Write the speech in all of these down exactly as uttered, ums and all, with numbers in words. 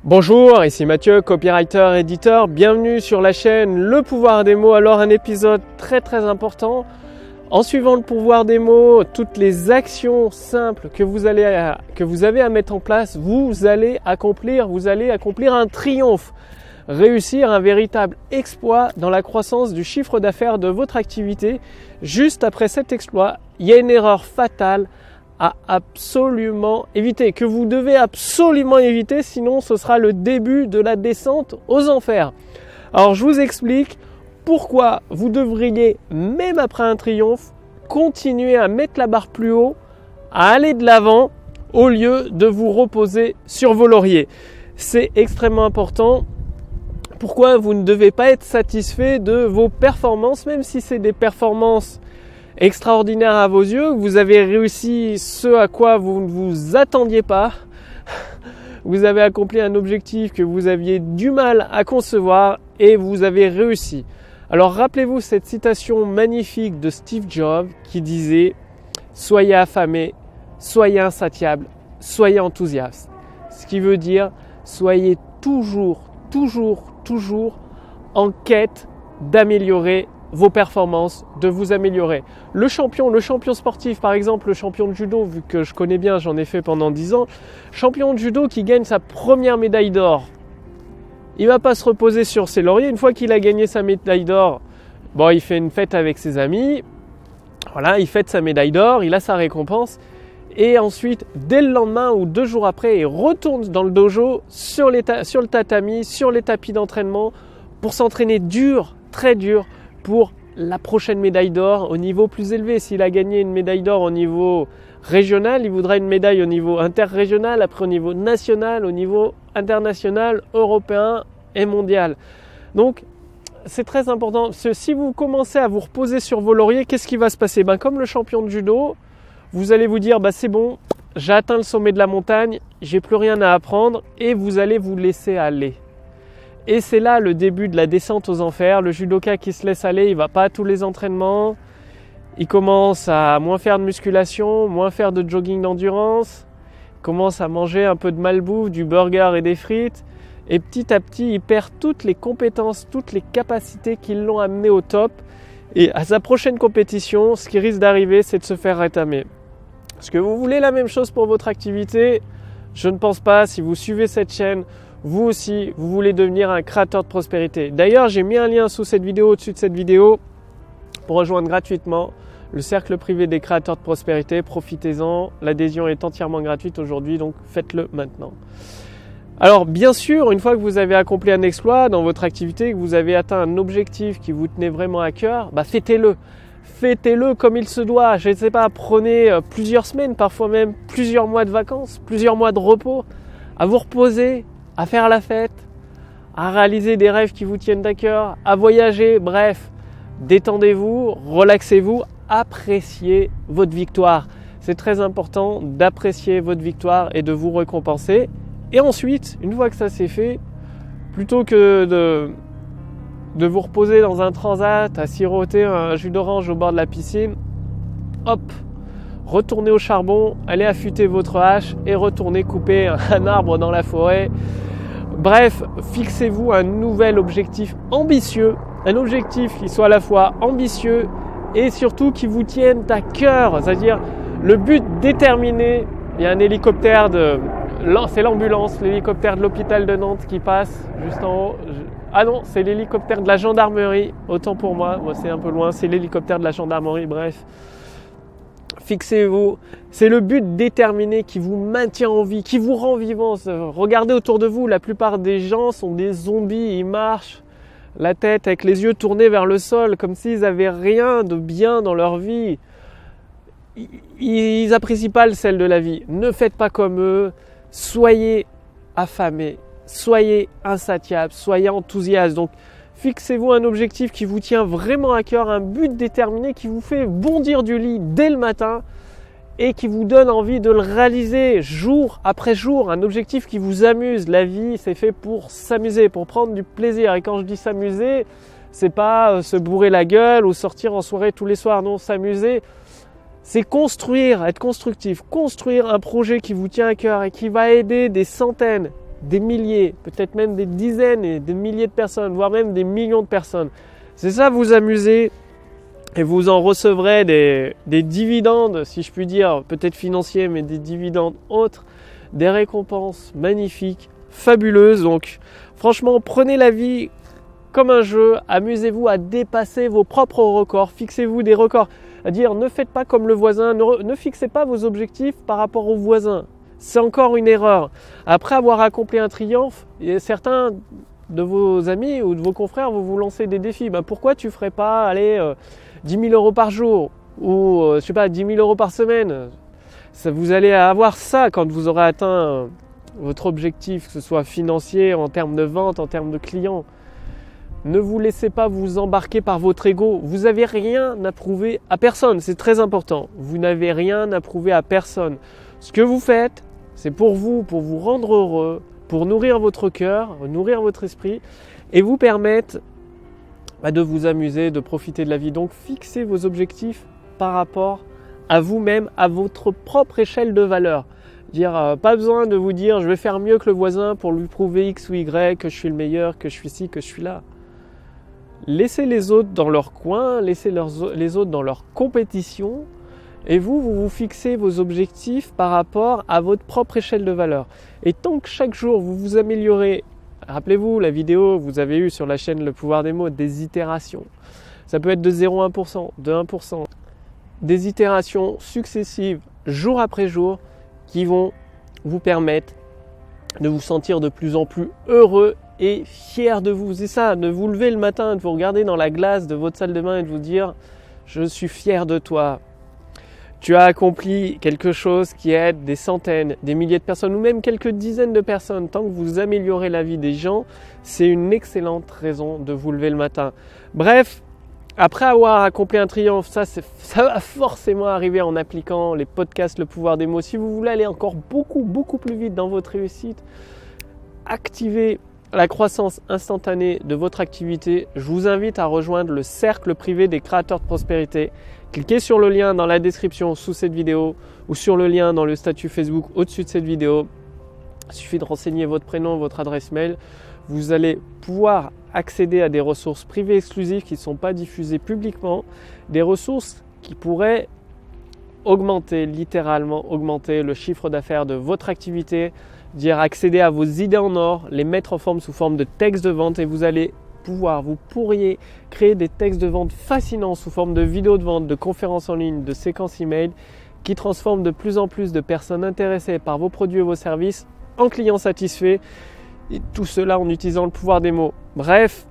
Bonjour, ici Mathieu, copywriter, éditeur. Bienvenue sur la chaîne Le Pouvoir des mots. Alors un épisode très très important. En suivant le pouvoir des mots, toutes les actions simples que vous, allez à, que vous avez à mettre en place, vous allez accomplir, vous allez accomplir un triomphe. Réussir un véritable exploit dans la croissance du chiffre d'affaires de votre activité. Juste après cet exploit, il y a une erreur fatale à absolument éviter, que vous devez absolument éviter, sinon ce sera le début de la descente aux enfers. Alors je vous explique pourquoi vous devriez, même après un triomphe, continuer à mettre la barre plus haut, à aller de l'avant, au lieu de vous reposer sur vos lauriers. C'est extrêmement important. Pourquoi vous ne devez pas être satisfait de vos performances, même si c'est des performances extraordinaires à vos yeux, vous avez réussi ce à quoi vous ne vous attendiez pas, vous avez accompli un objectif que vous aviez du mal à concevoir et vous avez réussi. Alors rappelez-vous cette citation magnifique de Steve Jobs qui disait « Soyez affamés, soyez insatiables, soyez enthousiastes ». Ce qui veut dire « Soyez toujours, toujours, toujours en quête d'améliorer vos performances, de vous améliorer. » Le champion, le champion sportif, par exemple, le champion de judo, vu que je connais bien, j'en ai fait pendant dix ans, champion de judo qui gagne sa première médaille d'or. Il ne va pas se reposer sur ses lauriers. Une fois qu'il a gagné sa médaille d'or, bon, il fait une fête avec ses amis. Voilà, il fête sa médaille d'or, il a sa récompense. Et ensuite, dès le lendemain ou deux jours après, il retourne dans le dojo, sur, les ta- sur le tatami, sur les tapis d'entraînement, pour s'entraîner dur, très dur, pour la prochaine médaille d'or au niveau plus élevé. S'il a gagné une médaille d'or au niveau régional, il voudra une médaille au niveau interrégional, après au niveau national, au niveau international, européen et mondial. Donc, c'est très important. Si vous commencez à vous reposer sur vos lauriers, qu'est-ce qui va se passer ? Ben, comme le champion de judo, vous allez vous dire bah, « c'est bon, j'ai atteint le sommet de la montagne, j'ai plus rien à apprendre » et vous allez vous laisser aller. Et c'est là le début de la descente aux enfers. Le judoka qui se laisse aller, il ne va pas à tous les entraînements. Il commence à moins faire de musculation, moins faire de jogging d'endurance. Il commence à manger un peu de malbouffe, du burger et des frites. Et petit à petit, il perd toutes les compétences, toutes les capacités qui l'ont amené au top. Et à sa prochaine compétition, ce qui risque d'arriver, c'est de se faire rétamer. Est-ce que vous voulez la même chose pour votre activité ? Je ne pense pas. Si vous suivez cette chaîne, vous aussi, vous voulez devenir un créateur de prospérité. D'ailleurs, j'ai mis un lien sous cette vidéo, au-dessus de cette vidéo, pour rejoindre gratuitement le cercle privé des créateurs de prospérité. Profitez-en, l'adhésion est entièrement gratuite aujourd'hui, donc faites-le maintenant. Alors, bien sûr, une fois que vous avez accompli un exploit dans votre activité, que vous avez atteint un objectif qui vous tenait vraiment à cœur, bah fêtez-le. Fêtez-le comme il se doit. Je ne sais pas, prenez plusieurs semaines, parfois même plusieurs mois de vacances, plusieurs mois de repos, à vous reposer, à faire la fête, à réaliser des rêves qui vous tiennent à cœur, à voyager, bref, détendez-vous, relaxez-vous, appréciez votre victoire. C'est très important d'apprécier votre victoire et de vous récompenser. Et ensuite, une fois que ça c'est fait, plutôt que de, de vous reposer dans un transat, à siroter un jus d'orange au bord de la piscine, hop, retournez au charbon, allez affûter votre hache et retournez couper un arbre dans la forêt. Bref, fixez-vous un nouvel objectif ambitieux, un objectif qui soit à la fois ambitieux et surtout qui vous tienne à cœur, c'est-à-dire le but déterminé. Il y a un hélicoptère de... C'est l'ambulance, l'hélicoptère de l'hôpital de Nantes qui passe juste en haut. Ah non, c'est l'hélicoptère de la gendarmerie, autant pour moi, moi c'est un peu loin, c'est l'hélicoptère de la gendarmerie, bref. Fixez-vous, c'est le but déterminé qui vous maintient en vie, qui vous rend vivant. Regardez autour de vous, la plupart des gens sont des zombies, ils marchent la tête avec les yeux tournés vers le sol, comme s'ils n'avaient rien de bien dans leur vie. Ils n'apprécient pas le sel de la vie. Ne faites pas comme eux, soyez affamés, soyez insatiables, soyez enthousiastes. Donc, fixez-vous un objectif qui vous tient vraiment à cœur, un but déterminé qui vous fait bondir du lit dès le matin et qui vous donne envie de le réaliser jour après jour. Un objectif qui vous amuse. La vie, c'est fait pour s'amuser, pour prendre du plaisir. Et quand je dis s'amuser, c'est pas se bourrer la gueule ou sortir en soirée tous les soirs. Non, s'amuser, c'est construire, être constructif. Construire un projet qui vous tient à cœur et qui va aider des centaines, des milliers, peut-être même des dizaines et des milliers de personnes, voire même des millions de personnes. C'est ça, vous amuser et vous en recevrez des, des dividendes, si je puis dire, peut-être financiers, mais des dividendes autres, des récompenses magnifiques, fabuleuses. Donc franchement, prenez la vie comme un jeu, amusez-vous à dépasser vos propres records, fixez-vous des records, à dire ne faites pas comme le voisin, ne, re, ne fixez pas vos objectifs par rapport au voisin. C'est encore une erreur. Après avoir accompli un triomphe, certains de vos amis ou de vos confrères vont vous lancer des défis. Ben pourquoi tu ne ferais pas allez, euh, dix mille euros par jour ou euh, je sais pas, dix mille euros par semaine? Ça, vous allez avoir ça quand vous aurez atteint euh, votre objectif, que ce soit financier, en termes de vente, en termes de clients. Ne vous laissez pas vous embarquer par votre ego. Vous n'avez rien à prouver à personne. C'est très important. Vous n'avez rien à prouver à personne. Ce que vous faites, c'est pour vous, pour vous rendre heureux, pour nourrir votre cœur, nourrir votre esprit et vous permettre bah, de vous amuser, de profiter de la vie. Donc fixez vos objectifs par rapport à vous-même, à votre propre échelle de valeur. Dire, euh, pas besoin de vous dire je vais faire mieux que le voisin pour lui prouver X ou Y, que je suis le meilleur, que je suis ci, que je suis là. Laissez les autres dans leur coin, laissez leurs, les autres dans leur compétition et vous, vous vous fixez vos objectifs par rapport à votre propre échelle de valeur. Et tant que chaque jour vous vous améliorez, rappelez-vous la vidéo que vous avez eue sur la chaîne Le Pouvoir des mots, des itérations. Ça peut être de zéro virgule un pour cent, de un pour cent. Des itérations successives, jour après jour, qui vont vous permettre de vous sentir de plus en plus heureux et fier de vous. C'est ça, de vous lever le matin, de vous regarder dans la glace de votre salle de bain et de vous dire « Je suis fier de toi ». Tu as accompli quelque chose qui aide des centaines, des milliers de personnes ou même quelques dizaines de personnes. Tant que vous améliorez la vie des gens, c'est une excellente raison de vous lever le matin. Bref, après avoir accompli un triomphe, ça, c'est, ça va forcément arriver en appliquant les podcasts Le Pouvoir des mots. Si vous voulez aller encore beaucoup, beaucoup plus vite dans votre réussite, activez la croissance instantanée de votre activité. Je vous invite à rejoindre le cercle privé des créateurs de prospérité. Cliquez sur le lien dans la description sous cette vidéo ou sur le lien dans le statut Facebook au-dessus de cette vidéo. Il suffit de renseigner votre prénom, votre adresse mail. Vous allez pouvoir accéder à des ressources privées exclusives qui ne sont pas diffusées publiquement, des ressources qui pourraient augmenter, littéralement augmenter le chiffre d'affaires de votre activité, dire accéder à vos idées en or, les mettre en forme sous forme de textes de vente et vous allez pouvoir, vous pourriez créer des textes de vente fascinants sous forme de vidéos de vente, de conférences en ligne, de séquences email qui transforment de plus en plus de personnes intéressées par vos produits et vos services en clients satisfaits. Et tout cela en utilisant le pouvoir des mots. Bref,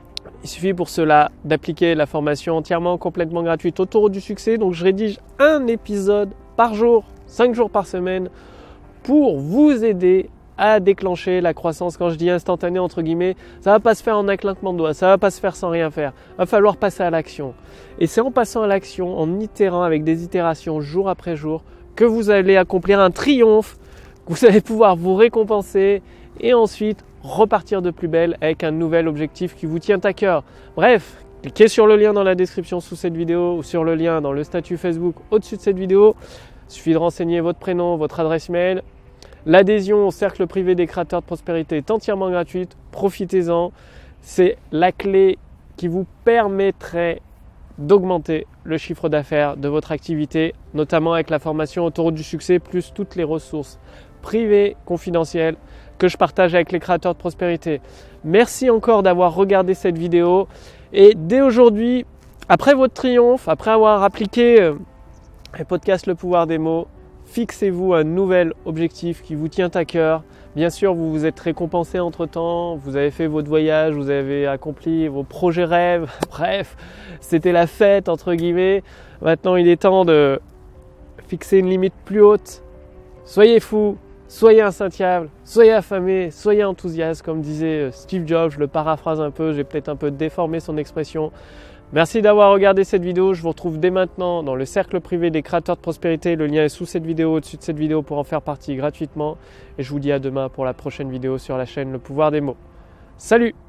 il suffit pour cela d'appliquer la formation entièrement, complètement gratuite Autoroute du succès. Donc je rédige un épisode par jour, cinq jours par semaine pour vous aider à déclencher la croissance. Quand je dis instantané entre guillemets, ça ne va pas se faire en un claquement de doigts, ça ne va pas se faire sans rien faire. Il va falloir passer à l'action. Et c'est en passant à l'action, en itérant avec des itérations jour après jour, que vous allez accomplir un triomphe, que vous allez pouvoir vous récompenser et ensuite repartir de plus belle avec un nouvel objectif qui vous tient à cœur. Bref, cliquez sur le lien dans la description sous cette vidéo ou sur le lien dans le statut Facebook au-dessus de cette vidéo. Il suffit de renseigner votre prénom, votre adresse mail. L'adhésion au cercle privé des créateurs de prospérité est entièrement gratuite. Profitez-en. C'est la clé qui vous permettrait d'augmenter le chiffre d'affaires de votre activité, notamment avec la formation Autoroute du succès, plus toutes les ressources privées, confidentielles, que je partage avec les créateurs de prospérité. Merci encore d'avoir regardé cette vidéo. Et dès aujourd'hui, après votre triomphe, après avoir appliqué euh, le podcast Le Pouvoir des mots, fixez-vous un nouvel objectif qui vous tient à cœur. Bien sûr, vous vous êtes récompensé entre-temps, vous avez fait votre voyage, vous avez accompli vos projets rêves. Bref, c'était la fête entre guillemets. Maintenant, il est temps de fixer une limite plus haute. Soyez fous, soyez insatiables, soyez affamés, soyez enthousiastes, comme disait Steve Jobs. Je le paraphrase un peu, j'ai peut-être un peu déformé son expression. Merci d'avoir regardé cette vidéo. Je vous retrouve dès maintenant dans le cercle privé des créateurs de prospérité. Le lien est sous cette vidéo, au-dessus de cette vidéo pour en faire partie gratuitement. Et je vous dis à demain pour la prochaine vidéo sur la chaîne Le Pouvoir des mots. Salut!